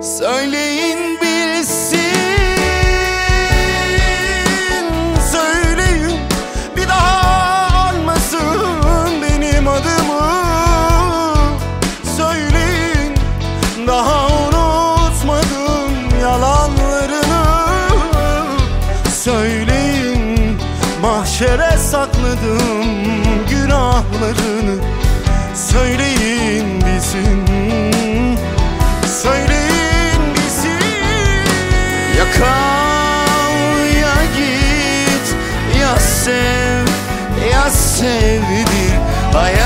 Söyleyin bilsin, söyleyin bir daha anmasın benim adımı. Söyleyin daha unutmadım yalanlarını. Söyleyin mahşere sakladım günahlarını. Söyleyin bilsin, söyleyin bilsin. Ya kal ya git, ya sev ya sevdir.